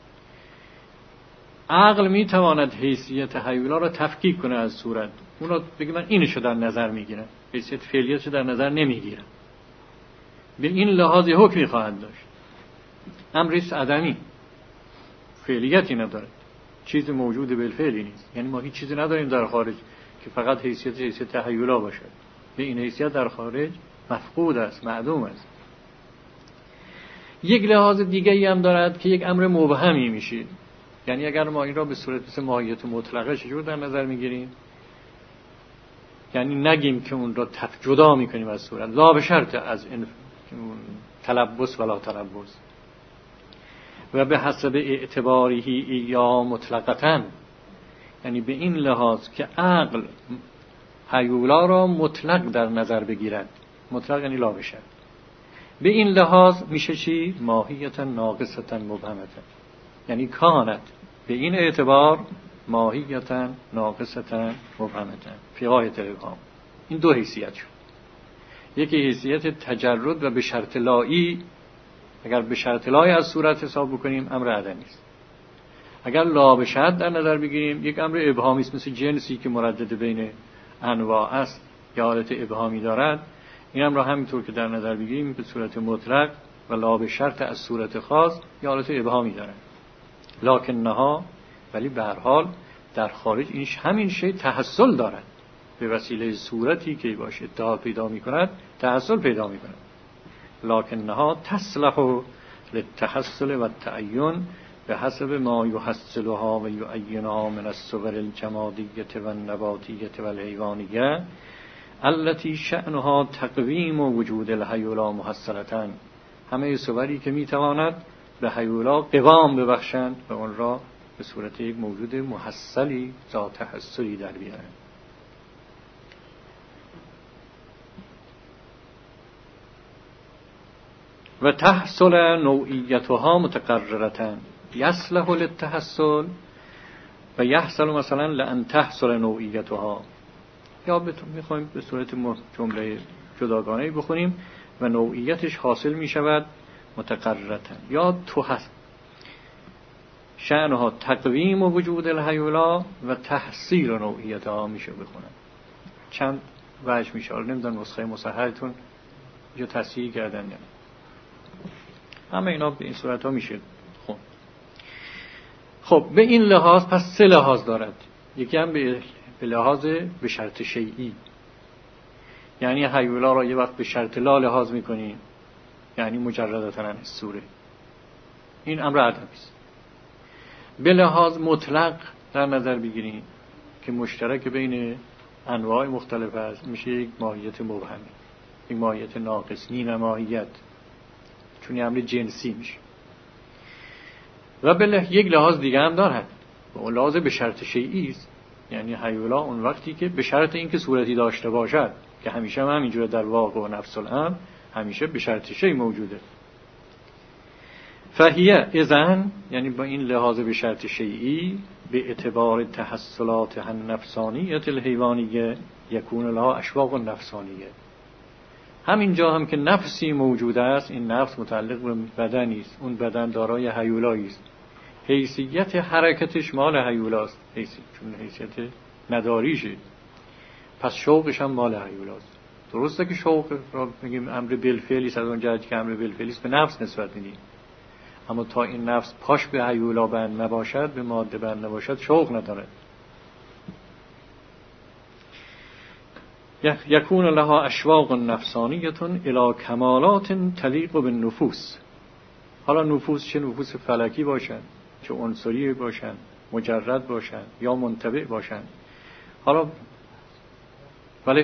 عقل میتواند حیثیت هیولا را تفکیک کنه از صورت، اون را بگه من اینشو در نظر میگیرم، حیثیت فعلیتشو در نظر نمیگیرم. به این لحاظ حکمی خواهد داشت. امریست عدمی، فعلیتی نداره، چیز موجود بالفعلی نیست. یعنی ما هیچ چیزی نداریم در خارج که فقط حیثیت هیولا باشه. به این حیثیت در خارج مفقود است، معدوم است. یک لحاظ دیگری هم دارد که یک امر مبهمی میشه. یعنی اگر ما این را به صورت مثل ماهیت مطلقه چجور در نظر میگیریم، یعنی نگیم که اون را جدا میکنیم از صورت، لا به شرط از این تلبس ولا تلبس، و به حسب اعتباری یا مطلقتاً، یعنی به این لحاظ که عقل هیولا را مطلق در نظر بگیرد، مطلق یعنی لا به شرط، به این لحاظ میشه چی؟ ماهیت ناقصتا مبهمتا، یعنی کانت به این اعتبار ماهیتا ناقصتا مبهمتا فی غایت الابهام. این دو حیثیت شد. یکی حیثیت تجرد و به شرط لایی، اگر به شرط لایی از صورت حساب بکنیم امر عدمی است. اگر لا به شرط در نظر بگیریم یک امر ابهامی است، مثل جنسی که مردد بین انواع است یا حالت ابهامی دارد. این امر را همینطور که در نظر بگیریم به صورت مطلق و لا به شرط از صورت خاص یا حالت ابهامی دارد. لکن نها، ولی به هر حال در خارج این همین شی تحصل دارد، به وسیله صورتی که باشه ادعا پیدا می‌کند تحصل پیدا می‌کند. لکن نها تصلح للتحصل و التعین به حسب ما یحصلها و یعینها من الصور الجمادیه و النباتیه و الحیوانیه التي شأنها تقویم وجود الهیولا محصلة. همه صوری که میتواند به هیولا قوام ببخشند و اون را به صورت یک موجود محصلی ذات تحصلی در بیارند. و تحصل نوعیتها متقررتن یصلح للتحصل و یحصل مثلا لان تحصل نوعیتها، یا میخوایم به صورت جمله جداگانه بخونیم و نوعیتش حاصل میشود متقررتن، یا تو هست شأنها تقویم و وجود الهیولا و تحصیل نوعیتها میشه بخونم. چند وجه میشه، نمیدونم نسخه مصححتون یا تصحیح کردن یا نه. همه اینا به این صورت ها میشه خب. خب به این لحاظ پس سه لحاظ دارد. یکی هم به لحاظ به شرط شیئی، یعنی هیولا را یه وقت به شرط لا لحاظ میکنیم، یعنی مجردتاً از صوره، این امر عدمی است. به لحاظ مطلق در نظر بگیریم که مشترک بین انواع مختلف است، میشه یک ماهیت مبهمی، یک ماهیت ناقص، نیمه ماهیت، چون این امر جنسی میشه. و به یک لحاظ دیگه هم دارد، به لحاظ به شرط شیئی است، یعنی هیولا اون وقتی که به شرط اینکه صورتی داشته باشد، که همیشه هم همینجوره در واقع و نفس الامر همیشه به شرط شیء موجوده. فهیه اذن، یعنی با این لحاظ به شرط شیئی، به اعتبار تحصلات النفسانیت الحیوانیه یکون لها اشواق نفسانیه. همینجا هم که نفسی موجود است، این نفس متعلق به بدنی است، اون بدن دارای هیولایی است، حیثیت حرکتش مال هیولاست، چون حیثیت نداریشه، پس شوقش هم مال هیولاست. درسته که شوق را میگیم امر بالفعلی است، از اون جهت که امر بالفعلی است به نفس نسبت میدیم، اما تا این نفس پاش به هیولا بند نباشد، به ماده بند نباشد، شوق ندارد. یکون لها اشواق نفسانیتون الی کمالات تلیق بالنفوس. حالا نفوس چه نفوس فلکی باشند، چه عنصری باشند، مجرد باشند یا منطبع باشند. حالا ولی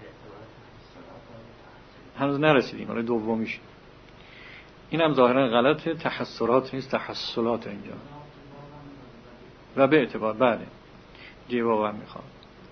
هنوز نرسیدیم، حالا دومیش این هم ظاهرا غلطه، تحسرات نیست، تحصلات اینجا. و به اعتبار بله جواب هم میخوام.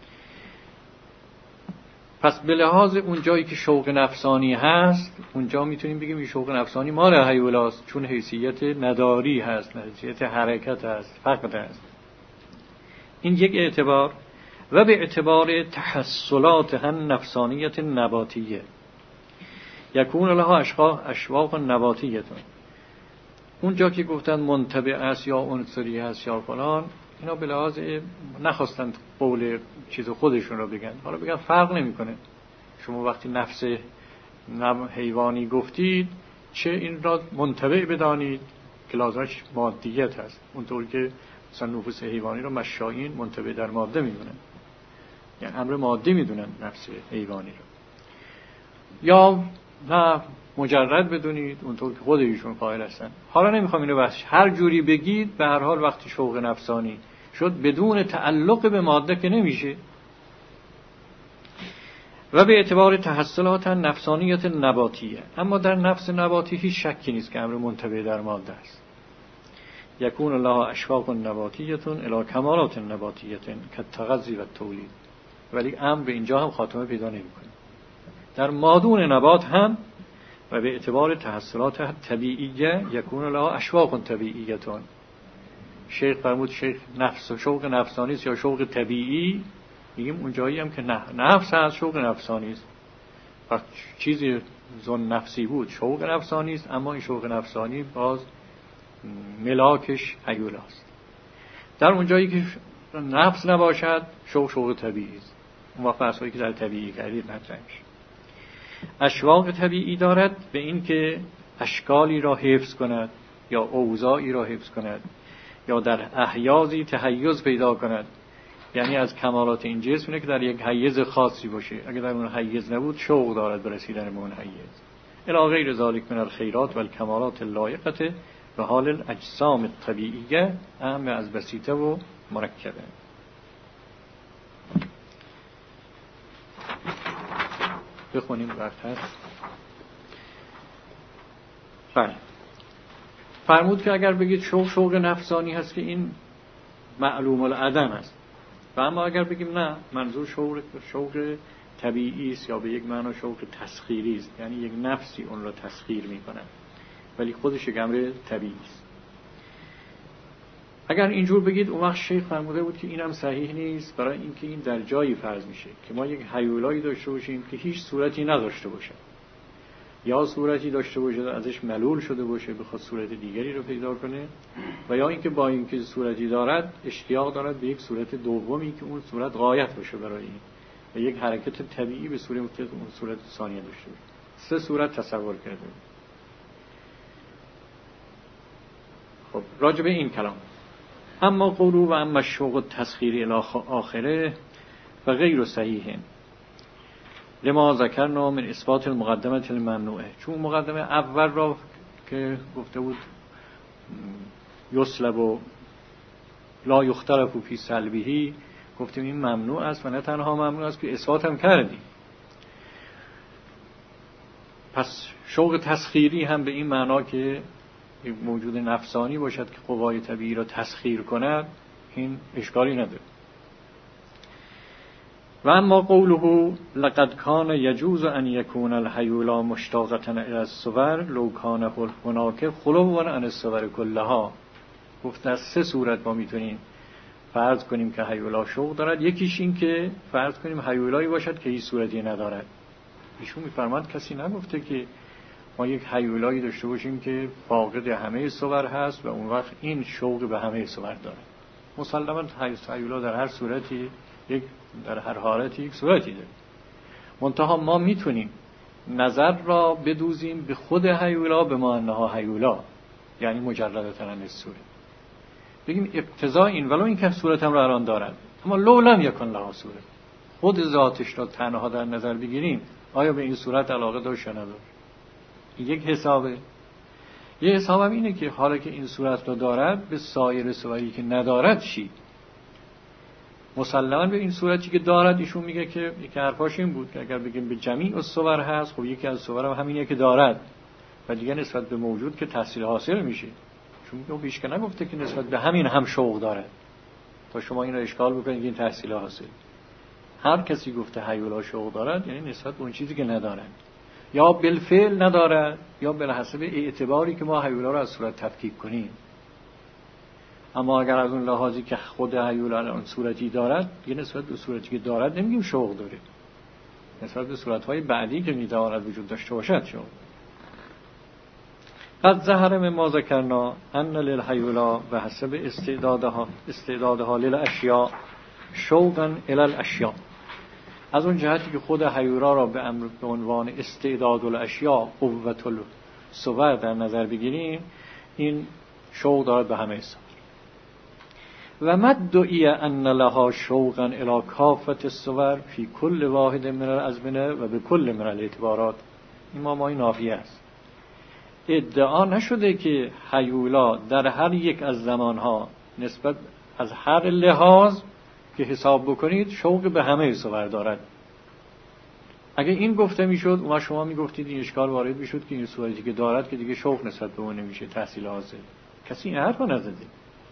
پس به لحاظ اون جایی که شوق نفسانی هست، اونجا میتونیم بگیم این شوق نفسانی مال هیولاست، چون حیثیت نداری هست، حیثیت حرکت هست، فقط هست. این یک اعتبار. و به اعتبار تحصلات هم نفسانیت نباتیه یکون لها اشواق نباتیتون. اونجا که گفتن منطبع است یا عنصری است یا فلان، اینا به لحاظ نخواستند قول چیز خودشون رو بگن، حالا بگن فرق نمیکنه. شما وقتی نفس حیوانی گفتید، چه این را منطبع بدانید که لازمش مادیت هست، اونطور که مثلا نفوس حیوانی رو مشایین منطبع در ماده میدونن، یعنی امر مادی میدونن نفس حیوانی رو، یا نه مجرد بدونید اونطور که خود ایشون قائل هستن. حالا نمیخوام اینو بحث، هر جوری بگید به هر حال وقتی شوق نفسانی شد بدون تعلق به ماده که نمیشه. و به اعتبار تحصلات نفسانیت نباتیه، اما در نفس نباتی هیچ شکی نیست که امر منطبع در ماده است. یکون الله اشواق نباتیتون الی کمالات نباتیتن که تغذی و تولید. ولی امر به اینجا هم خاتمه پیدا نمیکنه. در مادون نبات هم و به اعتبار تحصلات طبیعیه یکون الله اشواق طبیعیتون. شیخ فرمود شیخ نفس و شوق نفسانی است یا شوق طبیعی، میگیم اونجایی هم که نفس هست شوق نفسانی است. پس چیزی زن نفسی بود شوق نفسانی است، اما این شوق نفسانی باز ملاکش هیولاست. در اونجایی که نفس نباشد شوق طبیعی است. اون وقت بحثایی که در طبیعی کردید مطرح میشه. اشواق طبیعی دارد به این که اشکالی را حفظ کند یا اوضاعی را حفظ کند یا در احیازی تحیز پیدا کند. یعنی از کمالات این جسم اینه که در یک حیز خاصی باشه، اگر در اون حیز نبود شوق دارد به رسیدن به اون حیز. الی غیر ذالک من الخیرات و الکمالات اللایقه به حال الاجسام الطبیعیه اهم از بسیطه و مرکبه. بخونیم وقت هست. بله فرمود که اگر بگید شوق نفسانی هست که این معلوم العدم است، و اما اگر بگیم نه منظور شوق طبیعی است یا به یک معنا شوق تسخیری است، یعنی یک نفسی اون را تسخیر می‌کند ولی خودش یک امر طبیعی است. اگر اینجور بگید اون وقت شیخ فرموده بود که اینم صحیح نیست، برای اینکه این در جایی فرض میشه که ما یک هیولایی داشته باشیم که هیچ صورتی نداشته باشه، یا صورتی داشته باشه ازش ملول شده باشه بخواد صورت دیگری رو پیدا کنه، و یا اینکه با اینکه صورتی دارد اشتیاق دارد به یک صورت دومی که اون صورت غایت باشه برای این و یک حرکت طبیعی به صورت مختلف اون صورت ثانیه داشته باشه. سه صورت تصور کرده. خب راجع به این کلام اما قولو و اما شوق تسخیری الی آخره و غیر صحیح لما ذکرنا من اثبات المقدمه الممنوعه. چون مقدمه اول را که گفته بود یسلب و لا یختلف فی سلبه، گفتیم این ممنوع است و نه تنها ممنوع است که اثبات هم کردیم. پس شوق تسخیری هم به این معنا که یک موجود نفسانی باشد که قوای طبیعی را تسخیر کند، این اشکالی نداره. و اما قوله لقد کان یجوز ان یکون الحیولا مشتاقة الی الصور لو کان هناک خلوا عن الصور کلها. گفت در سه صورت ما میتونیم فرض کنیم که هیولا شوق دارد. یکیش این که فرض کنیم هیولایی باشد که هیچ صورتی ندارد. ایشون میفرماند کسی نگفته که ما یک هیولایی داشته باشیم که فاقد همه صور هست و اون وقت این شوق به همه صور داره. مسلماً هیولا در هر صورتی در هر حالتی یک صورتی داره. منتها ما میتونیم نظر را بدوزیم به خود هیولا به ما انها هیولا، یعنی مجردة عن الصورة، بگیم اقتضا این ولو این که صورت هم را الان دارد، اما لو لم یکن لها صورت، خود ذاتش را تنها در نظر بگیریم آیا به این صورت علاقه داشت یا نداشت. یک حسابه. یه حساب هم اینه که حالا که این صورت را دارد به سایر صوری که ندارد چی؟ مسلماً به این صورتی که دارد ایشون میگه که یک حرفاش این بود که اگر بگیم به جمیع الصور هست، خب یکی از صور هم همینه که دارد و دیگه نسبت به موجود که تحصیل حاصل میشه. چون میگه بیش که نگفته که نسبت به همین هم شوق دارد تا شما این رو اشکال بکنید این تحصیل حاصل. هر کسی گفته هیولا شوق دارد یعنی نسبت به اون چیزی که ندارد، یا بالفعل ندارد یا به حسب اعتباری که ما هیولا رو از صورت تفکیک کنیم. اما اگر از اون لحاظی که خود هیولا اون صورتی دارد، یه نسبت به صورتی که دارد نمیگیم شوق داره، نسبت به صورت‌های بعدی که میتواند وجود داشته باشد شوق. قد ظهر مما ذکرنا ان للهیولا به حسب استعدادها للاشیاء شوقا الی الاشیاء. از اون جهتی که خود هیولا را به عنوان استعداد الاشیاء، قوت الصور در نظر بگیریم، این شوق دارد به همه صور. و مدعی ان لها شوقا الی کافة الصور فی کل واحد من الازمنه و به کل من الاعتبارات. این معنای نافیه است. ادعا نشده که هیولا در هر یک از زمانها نسبت از هر لحاظ که حساب بکنید شوق به همه صور دارد. اگه این گفته میشد و شما میگفتید این اشکال وارد میشد که این صورتی که دارد که دیگه شوق نسبت به اون نمیشه تحصیل حاصل. کسی این حرفو نزده.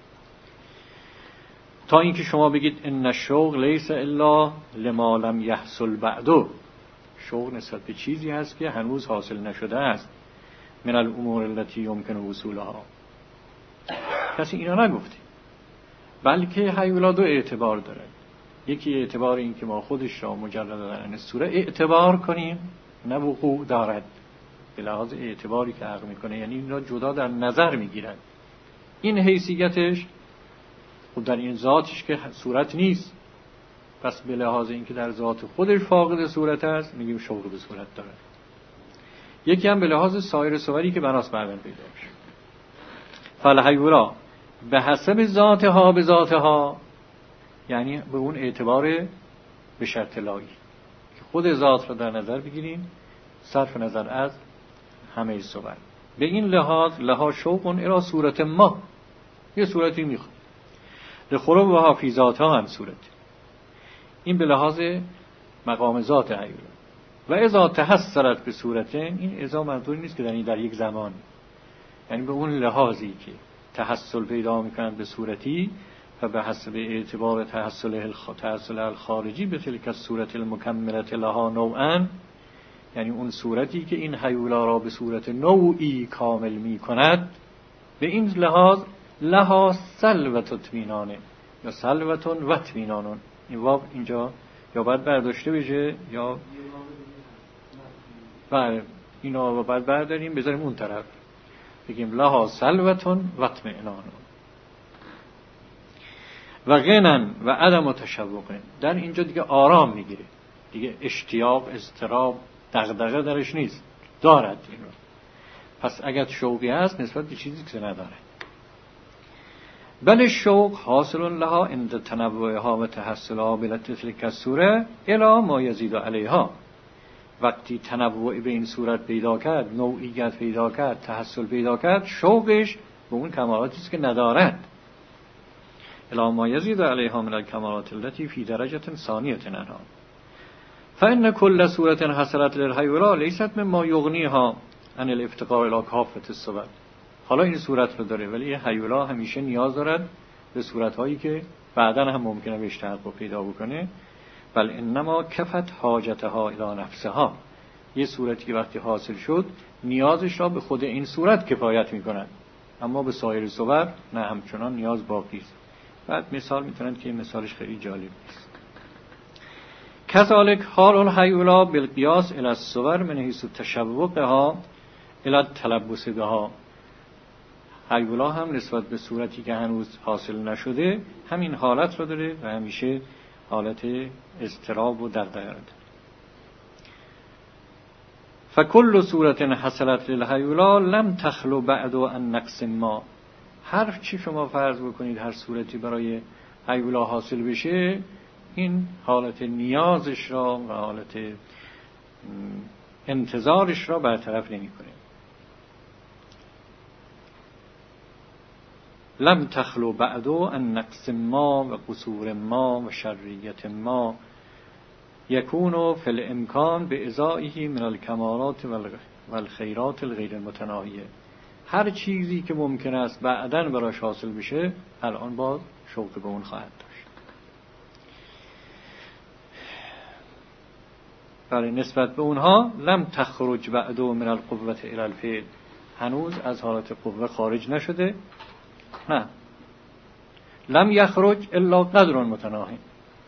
تا اینکه شما بگید ان الشوق لیس الا لما لم يحصل بعده، شوق نسبت به چیزی هست که هنوز حاصل نشده است، من الامور التي يمكن وصولها. کسی اینا نگفته، بلکه هیولا دو اعتبار دارد. یکی اعتبار این که ما خودش را مجرد عن الصوره اعتبار کنیم، نه وقوع دارد، به لحاظ اعتباری که عقل میکنه، یعنی این را جدا در نظر میگیرد. این حیثیتش خود در این ذاتش که صورت نیست، پس به لحاظ این که در ذات خودش فاقد صورت است میگیم شوق به صورت دارد. یکی هم به لحاظ سایر صوری که بناس بعداً پیدا میشه. فالهیولا به حسب ذاتها به ذاتها، یعنی به اون اعتبار به شرط لایی که خود ذات را در نظر بگیریم صرف نظر از همه صور، به این لحاظ لها شوق الی صورت ما، یه صورتی میخواد لخلو و فی ذاتها هم صورت. این به لحاظ مقام ذات هیولا. و اذا تحصلت به صورتین، این اذا منظور نیست که در یک زمان، یعنی به اون لحاظی که تحصل پیدا میکنند به صورتی و به حسب اعتبار تحصل الخارجی به تلک الصورت المکملة لها نوعا، یعنی اون صورتی که این هیولا را به صورت نوعی کامل میکند، به این لحاظ لها سلوة اطمینانه یا سلوة و اطمینان. این واو اینجا یا باید برداشته بشه یا بله اینا باید برداریم بذاریم اون طرف، بگیم لها سلوة و اطمینان و غنن و عدم تشوق. در اینجا دیگه آرام میگیره، دیگه اشتیاق، اضطراب، دغدغه درش نیست، دارد این رو. پس اگر شوقی هست نسبت به چیزی که نداره. بل شوق حاصل لها عند تنوعها و تحصلها بلتلک الصوره الی ما یزید علیها. وقتی تنوع به این صورت پیدا کرد، نوعیت پیدا کرد، تحصل پیدا کرد، شوقش به اون کمالاتی است که ندارد. الی ما یزید علیها من الکمالات التي فی درجه ثانیه عنها فان کل صورت حصلت للهیولا لیست مما یغنیها عن الافتقار الی کافه الصور. حالا این صورت رو داره، ولی هیولا همیشه نیاز دارد به صورت‌هایی که بعداً هم ممکنه بهش تحقق پیدا بکنه. بل انما کفت حاجتها الی نفسها، یه صورتی که وقتی حاصل شد نیازش را به خود این صورت کفایت می‌کند، اما به سایر صور نه، همچنان نیاز باقی است. بعد مثال میتونن که این مثالش خیلی جالب است. کذالک حال الهیولا بالقیاس الی الصور من حیث تشوقها الی التلبس بها. هیولا هم نسبت به صورتی که هنوز حاصل نشده همین حالت را داره و همیشه حالت اضطراب و دغدغه داره. فکل صورت حصلت للهیولا لم تخلو بعد عن نقص ما. هر چی شما فرض بکنید هر صورتی برای هیولا حاصل بشه، این حالت نیازش را و حالت انتظارش را برطرف نمی‌کنه. لم تخلو بعد عن نقص ما و قصور ما و شریت ما یکون فی الامکان به ازائه من الکمالات و الخیرات الغیر متناهیه. هر چیزی که ممکن است بعداً براش حاصل بشه الان باز شوق به اون خواهد داشت. برای نسبت به اونها لم تخرج بعد من القوة الی الفعل، هنوز از حالت قوه خارج نشده. نه، لم یخرج الا قدر متناهی،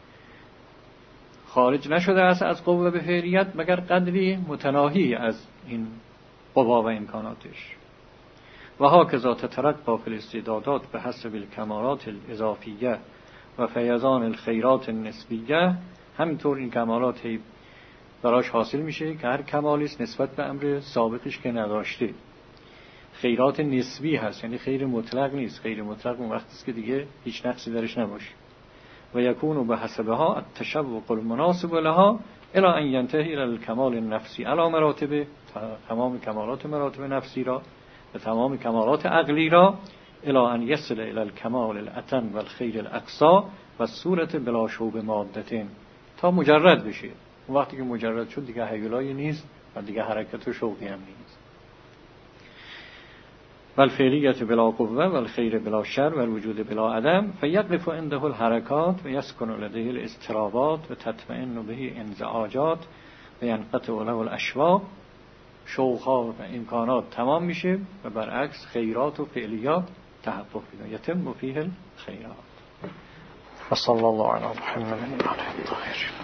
خارج نشده است از قوه به فعلیت مگر قدری متناهی از این قوا و امکاناتش. و هاکذا تترقى فی الاستعدادات به حسب الکمالات الاضافیه و فیضان الخیرات النسبیه. همینطور این کمالات براش حاصل میشه که هر کمالی است نسبت به امر سابقش که نداشته. خیرات نسبی هست، یعنی خیر مطلق نیست. خیر مطلق اون وقتی است که دیگه هیچ نقصی درش نباشه. و یکون به حسبها التشوق المناسب لها الی ان ینتهی الی الکمال النفسی علی مراتب، تمام کمالات مراتب نفسی را و تمام کمالات عقلی را، الی ان یصل الی الکمال الاتم و الخیر الاقصی و الصورت بلا شوب مادتین، تا مجرد بشه. اون وقتی که مجرد شد دیگه هیولایی نیست و دیگه حرکت و شوقی هم نیست. والفعلیت بلا قوه والخیر بلا شر والوجود بلا عدم فیقف عنده الحرکات و یسکن لديه الاضطرابات و تطمئن به انزعاجات و ینقطع له الاشواق. شوقها و امکانات تمام میشه و برعکس خیرات و فعلیات تحقق پیدا، یتم فیه الخیرات. و صلی الله علی محمد و آله الطاهرین.